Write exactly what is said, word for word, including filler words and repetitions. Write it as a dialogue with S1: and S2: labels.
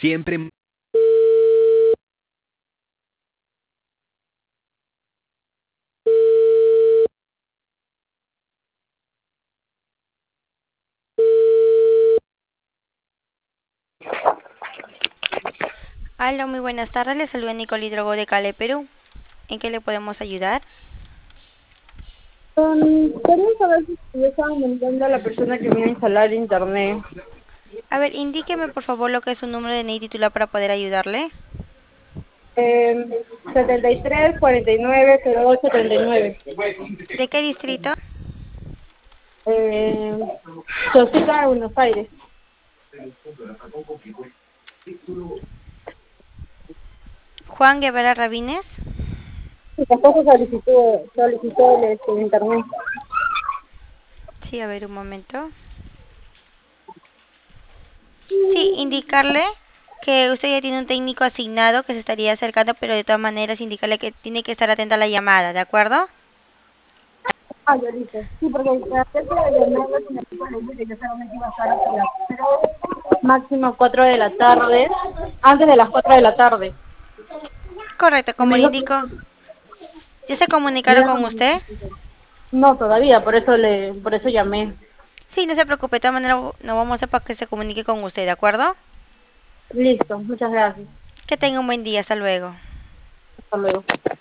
S1: Siempre.
S2: Hola, muy buenas tardes. Le saluda Nicole Hidrogo de Cali, Perú. ¿En qué le podemos ayudar?
S3: Um, quería saber si yo estaba comunicando a la persona que me iba a instalar internet.
S2: A ver, indíqueme por favor lo que es su número de N I titular para poder ayudarle.
S3: Eh, setenta y tres, cuarenta y nueve, cero ocho, treinta y nueve.
S2: ¿De qué distrito?
S3: Eh, Chosica, Buenos Aires.
S2: Juan Guevara Rabines.
S3: Y tampoco solicitó, solicitó el, este, internet.
S2: Sí, a ver, un momento. Sí, indicarle que usted ya tiene un técnico asignado que se estaría acercando, pero de todas maneras indicarle que tiene que estar atenta a la llamada, ¿de acuerdo?
S3: Ah, yo dije. Sí, porque ayer que la llamada se me dijo que yo solamente iba a estar hasta las máximo cuatro de la tarde, antes de las cuatro de la tarde.
S2: Correcto,
S3: Y
S2: como
S3: me
S2: le
S3: dijo que
S2: indico. ¿Ya se comunicaron con
S3: dígame.
S2: usted?
S3: No, todavía, por eso le, por eso llamé.
S2: Sí, no se preocupe, de todas maneras no vamos a hacer para que se comunique con usted, ¿de acuerdo?
S3: Listo, muchas gracias.
S2: Que tenga un buen día, hasta luego.
S3: Hasta luego.